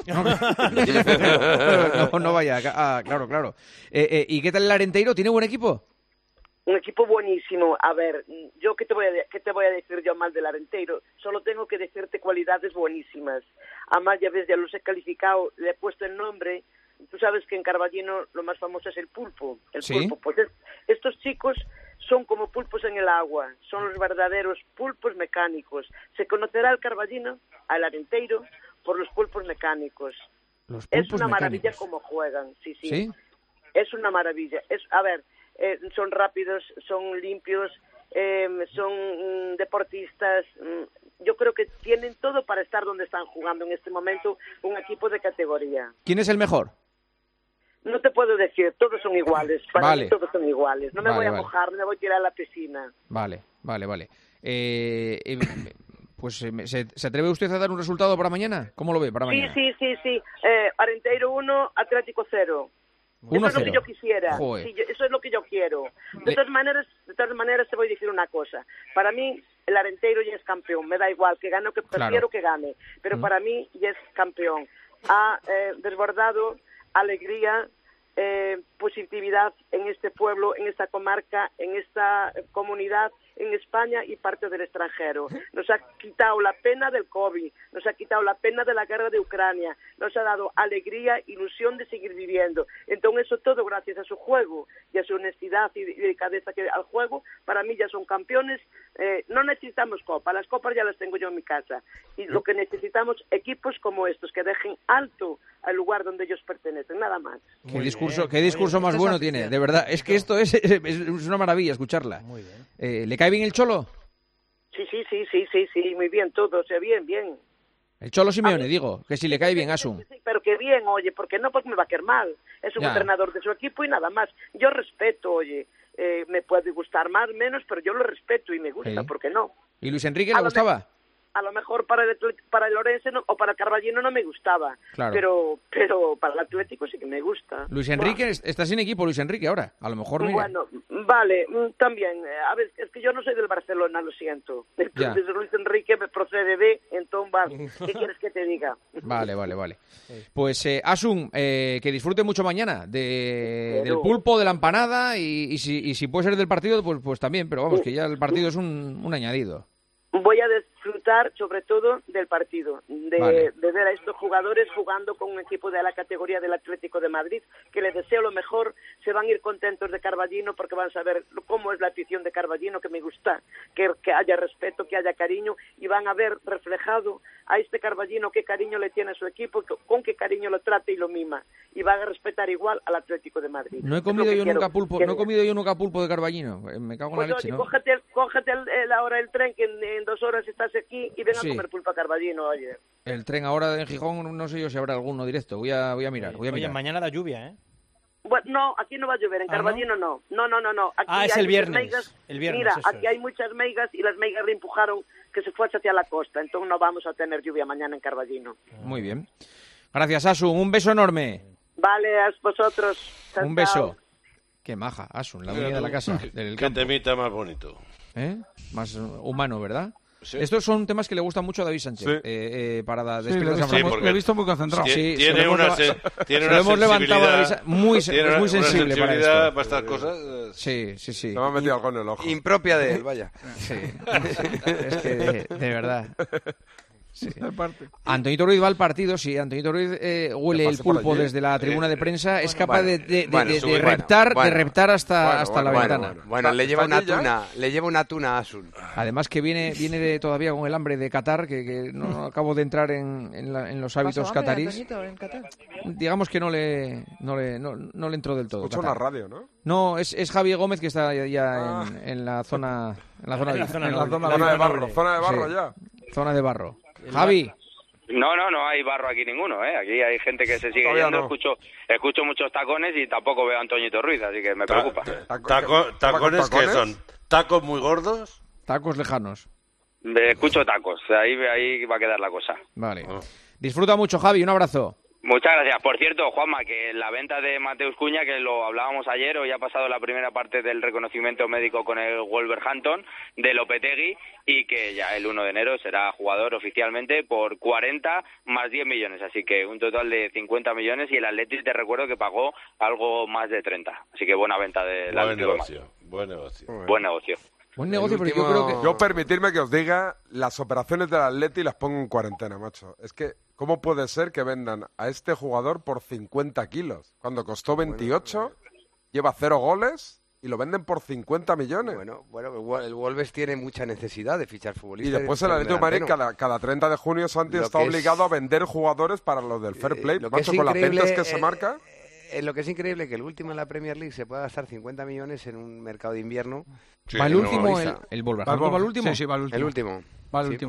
no, no vaya. Ah, claro, claro. Eh, eh, ¿Y qué tal el Arenteiro? ¿Tiene buen equipo? Un equipo buenísimo. A ver, yo qué te voy a, de- qué te voy a decir yo mal del Arenteiro. Solo tengo que decirte cualidades buenísimas. Además, ya ves, ya los he calificado, le he puesto el nombre. Tú sabes que en Carballino lo más famoso es el pulpo. El Sí. pulpo. Pues es- estos chicos son como pulpos en el agua. Son los verdaderos pulpos mecánicos. Se conocerá al Carballino, al Arenteiro, por los pulpos mecánicos. Los Es pulpos una maravilla mecánicos. como juegan. Sí, sí. ¿Sí? Es una maravilla. Es, a ver, eh, son rápidos, son limpios, eh, son mm, deportistas. mm, yo creo que tienen todo para estar donde están jugando en este momento un equipo de categoría. ¿Quién es el mejor? No te puedo decir, todos son iguales. Para Vale. mí todos son iguales. No me Vale, voy a vale. mojar, no me voy a tirar a la piscina. Vale, vale, vale. Eh, eh, Pues eh, ¿se, ¿se atreve usted a dar un resultado para mañana? ¿Cómo lo ve para Sí, mañana? sí, sí, sí. Eh, Arenteiro uno, Atlético cero. Eso es lo que yo quisiera. Sí, yo- eso es lo que yo quiero. De Le- todas maneras, de todas maneras te voy a decir una cosa. Para mí, el Arenteiro ya es campeón. Me da igual que gane o que prefiero Claro. que gane. Pero Mm. para mí ya es campeón. Ha eh, desbordado alegría, eh, positividad en este pueblo, en esta comarca, en esta eh, comunidad, en España y parte del extranjero. Nos ha quitado la pena del COVID, nos ha quitado la pena de la guerra de Ucrania, nos ha dado alegría, ilusión de seguir viviendo. Entonces eso todo gracias a su juego y a su honestidad y delicadeza que al juego, para mí ya son campeones. Eh, no necesitamos copa, las copas ya las tengo yo en mi casa. Y lo que necesitamos, equipos como estos, que dejen alto al lugar donde ellos pertenecen, nada más. ¿Qué discurso, qué discurso más bueno tiene? De verdad, es que esto es, es una maravilla escucharla. Muy bien. Eh, ¿Le cae bien el Cholo? Sí, sí, sí, sí, sí, sí, muy bien todo, o sea, bien, bien. El Cholo Simeone, digo, que si le cae bien, Asun. Sí, pero que bien, oye, porque no porque me va a caer mal. Es un Ya. entrenador de su equipo y nada más. Yo respeto, oye, eh, me puede gustar más, menos, pero yo lo respeto y me gusta, Sí. ¿por qué no? ¿Y Luis Enrique A le lo gustaba? A lo mejor para el, Atlet- para el Orense no- o para el Carballino no me gustaba, Claro. pero pero para el Atlético sí que me gusta. Luis Enrique, es- está sin equipo Luis Enrique ahora. A lo mejor, mira. Bueno, vale, mm, también, eh, a ver, es que yo no soy del Barcelona, lo siento. Entonces Luis Enrique me procede de, entonces, vale, ¿qué quieres que te diga? Vale, vale, vale. Pues eh, Asun, eh, que disfrute mucho mañana de, Pero- del pulpo, de la empanada y, y si, y si puede ser del partido, pues, pues también. Pero vamos, que ya el partido es un, un añadido. Voy a disfrutar sobre todo del partido, de, Vale. de ver a estos jugadores jugando con un equipo de la categoría del Atlético de Madrid, que les deseo lo mejor. Se van a ir contentos de Carballino porque van a saber cómo es la afición de Carballino, que me gusta, que, que haya respeto, que haya cariño, y van a ver reflejado a este Carballino qué cariño le tiene a su equipo, con qué cariño lo trata y lo mima, y van a respetar igual al Atlético de Madrid. No he Es lo comido que yo quiero nunca pulpo, que no he vean. comido yo nunca pulpo de Carballino. Eh, Me cago en Pues la oye, leche, ¿no? cógete, cógete el, el- ahora el tren, que en, en dos horas estás aquí, y ven Sí. a comer pulpa Carballino, oye. El tren ahora en Gijón, no sé yo si habrá alguno directo. Voy a, voy a mirar, voy a Oye, mirar. mañana da lluvia, ¿eh? Bueno, no, aquí no va a llover, en ¿Ah, no? Carballino no. No, no, no, no. Aquí Ah, es hay el muchas viernes, meigas. el viernes, Mira, eso aquí es. hay muchas meigas y las meigas le empujaron que se fuese hacia la costa, entonces no vamos a tener lluvia mañana en Carballino. Muy bien. Gracias, Asun. Un beso enorme. Vale, a vosotros. Chao, Un beso. chao. Qué maja, Asun, la Mira dueña de tú, la casa. qué- Del qué campo. temita más bonito. ¿Eh? Más uh, humano, ¿verdad? Sí. Estos son temas que le gustan mucho a David Sánchez. Sí. Eh, eh, para da- Sí, despedir le he de San visto, Francisco. muy- le he visto muy concentrado. Tie- Sí, se tiene lo hemos una, leva- se- tiene se una lo hemos levantado a David sensibilidad- Sa- muy, sen- tiene es muy una sensible para sensibilidad esto. para estas cosas. eh, Sí, sí, sí. Se me ha metido algo en el ojo. Impropia de él, vaya. Sí. Es que, de, de verdad. Sí. Antonito Ruiz va al partido, sí. Antonito Ruiz eh, huele Que el pase por pulpo allí. desde la tribuna de prensa. es capaz bueno, de, de- de- bueno, de- de sube, reptar, bueno, de reptar hasta, bueno, hasta bueno, la bueno, ventana. bueno. Bueno, le ¿Está- lleva está una aquí ya? tuna, le lleva una tuna a Asun. Además que viene viene de- todavía con el hambre de Qatar, que, que no acabo de entrar en, en la- en los hábitos ¿Pasó hambre, catarís. Antoñito, en Qatar? Digamos que no le no le, no, no le entró del todo. Escucho Qatar. una radio, ¿no? No, es, es Javier Gómez que está ya, ya Ah. en, en la zona en la zona, En la de- zona en la noble. zona Zona de de barro, noble. zona de barro Sí. ya. zona de barro. Javi, No, no, no hay barro aquí ninguno, ¿eh? Aquí hay gente que se sigue Todavía yendo. no. Escucho, escucho muchos tacones y tampoco veo a Antoñito Ruiz, así que me preocupa. Taco- taco- ¿toma ¿Tacones con que son? ¿Tacos muy gordos? tacos lejanos. Me escucho tacos, ahí, ahí va a quedar la cosa. Vale. Disfruta mucho, Javi. Un abrazo. Muchas gracias. Por cierto, Juanma, que la venta de Mateus Cuña, que lo hablábamos ayer, hoy ha pasado la primera parte del reconocimiento médico con el Wolverhampton de Lopetegui y que ya el uno de enero será jugador oficialmente por cuarenta más diez millones, así que un total de cincuenta millones y el Athletic, te recuerdo que pagó algo más de treinta, así que buena venta del Buen Atlético de Madrid. negocio, buen negocio. Buen negocio. Buen El negocio, pero yo último- creo que... Yo permitirme que os diga, las operaciones del Atleti las pongo en cuarentena, macho. Es que, ¿cómo puede ser que vendan a este jugador por cincuenta kilos? Cuando costó veintiocho, lleva cero goles y lo venden por cincuenta millones. Bueno, bueno, el Wol- el Wolves tiene mucha necesidad de fichar Y futbolistas. después el Atlético de Madrid, cada, cada treinta de junio, Santi, Lo está que es- obligado a vender jugadores para los del Fair Play. Eh, lo que macho, es con las increíble, ventas que se eh, marca. Eh, lo que es increíble que el último en la Premier League se pueda gastar cincuenta millones en un mercado de invierno. Sí, va el no, último, el, Isa. el Va Wolverhampton, va el último. Sí, sí, va el último. El último. Va el Sí. último.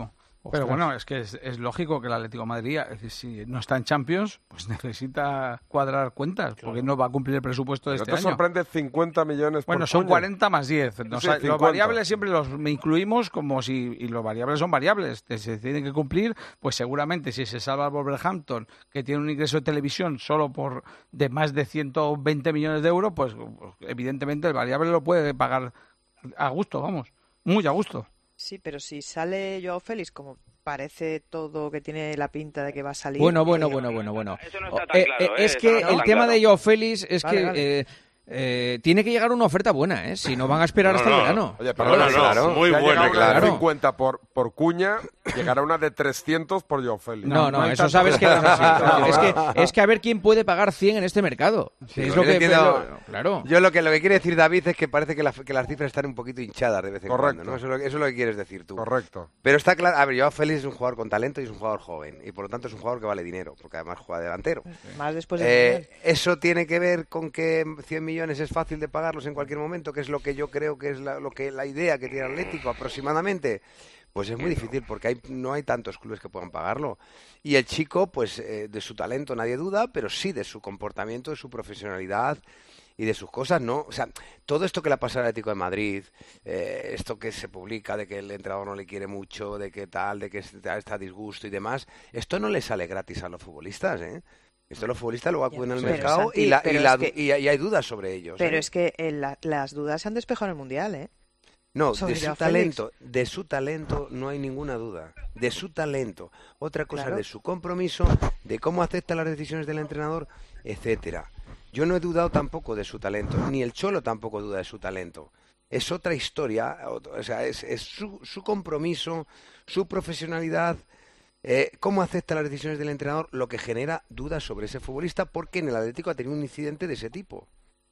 Pero bueno, es que es, es lógico que el Atlético de Madrid, es decir, si no está en Champions, pues necesita cuadrar cuentas, claro, porque no va a cumplir el presupuesto de ¿No este te año. sorprende cincuenta millones por Bueno, son Cuña? cuarenta más diez. No, Sí, o sea, los cincuenta. variables siempre los incluimos como si... Y los variables son variables, que se tienen que cumplir. Pues seguramente si se salva el Wolverhampton, que tiene un ingreso de televisión solo por de más de ciento veinte millones de euros, pues evidentemente el variable lo puede pagar a gusto, vamos, muy a gusto. Sí, pero si sale Joao Félix, como parece todo que tiene la pinta de que va a salir... Bueno, bueno, bueno, bueno, bueno. Eso no está tan Eh, claro, eh, ¿eh? es Eso que no está el tan tema claro. de Joao Félix es Vale, que vale. eh, eh, tiene que llegar una oferta buena, ¿eh? Si no van a esperar No, hasta no. el verano. Oye, No, no, no, claro, muy si ha buena, llegado una de claro. cincuenta por, por Cuña, llegará una de trescientos por Joao Félix. No, no, no hay eso tanto sabes que no es así. No, No, es, que, no. es que a ver quién puede pagar cien en este mercado. Sí, es yo lo que... entiendo- lo- claro. Yo lo que, lo que quiere decir David es que parece que, la- que las cifras están un poquito hinchadas de vez en Correcto. cuando, ¿no? Eso es, lo, que- eso es lo que quieres decir tú. Correcto. Pero está claro, a ver, Joao Félix es un jugador con talento y es un jugador joven, y por lo tanto es un jugador que vale dinero, porque además juega delantero. Más después del Eh, Mundial. ¿Eso tiene que ver con que cien millones es fácil de pagarlos en cualquier momento, que es lo que yo creo que es la, lo que la idea que tiene Atlético aproximadamente? Pues es muy difícil porque hay, no hay tantos clubes que puedan pagarlo. Y el chico, pues eh, de su talento nadie duda, pero sí de su comportamiento, de su profesionalidad y de sus cosas, ¿no? O sea, todo esto que le ha pasado al Atlético de Madrid, eh, esto que se publica de que el entrenador no le quiere mucho, de que tal, de que está, está a disgusto y demás, esto no le sale gratis a los futbolistas, ¿eh? Esto los futbolistas luego acuden al pero, mercado Santi, y, la, y, pero la- es que- y- y hay dudas sobre ellos. Pero ¿eh? es que eh, la- las dudas se han despejado en el Mundial, ¿eh? No, sobre de su Joao talento, de su talento no hay ninguna duda. De su talento. Otra cosa Claro. es de su compromiso, de cómo acepta las decisiones del entrenador, etcétera. Yo no he dudado tampoco de su talento, ni el Cholo tampoco duda de su talento. Es otra historia, ot- o sea, es, es su, su compromiso, su profesionalidad, eh, cómo acepta las decisiones del entrenador, lo que genera dudas sobre ese futbolista, porque en el Atlético ha tenido un incidente de ese tipo.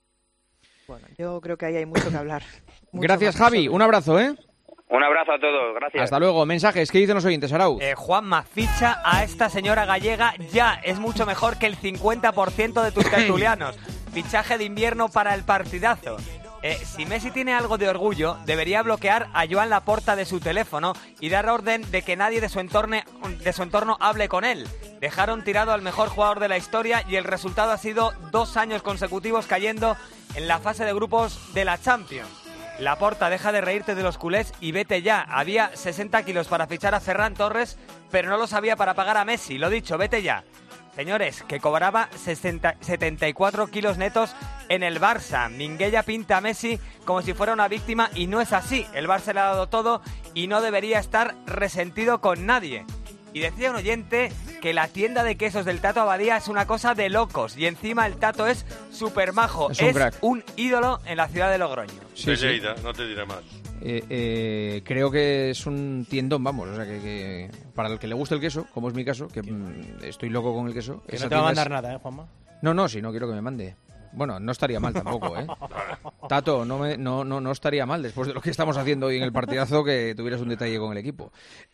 Bueno, yo creo que ahí hay mucho que hablar. Mucho Gracias, más Javi. sobre- Un abrazo, ¿eh? Un abrazo a todos, gracias. Hasta luego. Mensajes, ¿qué dicen los oyentes, Arauz? Eh, Juanma, ficha a esta señora gallega ya. Es mucho mejor que el cincuenta por ciento de tus tertulianos. Fichaje de invierno para el partidazo. Eh, si Messi tiene algo de orgullo, debería bloquear a Joan Laporta de su teléfono y dar orden de que nadie de su entorno, de su entorno hable con él. Dejaron tirado al mejor jugador de la historia y el resultado ha sido dos años consecutivos cayendo en la fase de grupos de la Champions. Laporta, deja de reírte de los culés y vete ya. Había sesenta kilos para fichar a Ferran Torres, pero no los había para pagar a Messi. Lo dicho, vete ya. Señores, que cobraba sesenta, setenta y cuatro kilos netos en el Barça. Minguella pinta a Messi como si fuera una víctima y no es así. El Barça le ha dado todo y no debería estar resentido con nadie. Y decía un oyente que la tienda de quesos del Tato Abadía es una cosa de locos. Y encima el Tato es súper majo. Es un crack. un ídolo en la ciudad de Logroño. Sí, de sí. Lleida, no te diré más. Eh, eh, creo que es un tiendón, vamos, o sea, que, que para el que le guste el queso, como es mi caso, que mm, estoy loco con el queso. Que esa no te va a tienda mandar es- nada, ¿eh, Juanma? No, no, si no quiero que me mande. Bueno, no estaría mal tampoco, ¿eh? Tato, no, me, no, no, no estaría mal después de lo que estamos haciendo hoy en el partidazo que tuvieras un detalle con el equipo.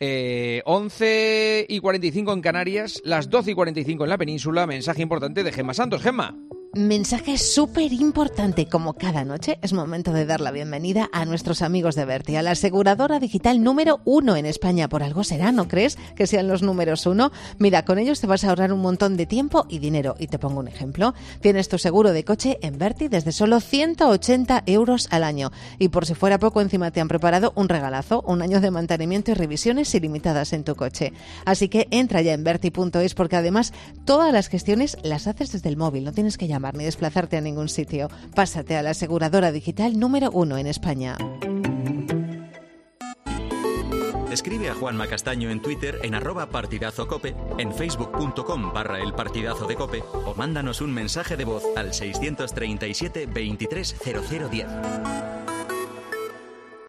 Eh, once y cuarenta y cinco en Canarias, las doce y cuarenta y cinco en la península. Mensaje importante de Gemma Santos. Gemma. Mensaje súper importante. Como cada noche, es momento de dar la bienvenida a nuestros amigos de Berti, a la aseguradora digital número uno en España. Por algo será, ¿no crees? Que sean los números uno. Mira, con ellos te vas a ahorrar un montón de tiempo y dinero. Y te pongo un ejemplo. Tienes tu seguro de coche en Berti desde solo ciento ochenta euros al año. Y por si fuera poco, encima te han preparado un regalazo, un año de mantenimiento y revisiones ilimitadas en tu coche. Así que entra ya en berti punto es porque además todas las gestiones las haces desde el móvil. No tienes que llamar ni desplazarte a ningún sitio. Pásate a la aseguradora digital número uno en España. Escribe a Juanma Castaño en Twitter en arroba partidazocope, en facebook punto com barra el partidazo de cope o mándanos un mensaje de voz al seiscientos treinta y siete veintitrés cero cero diez.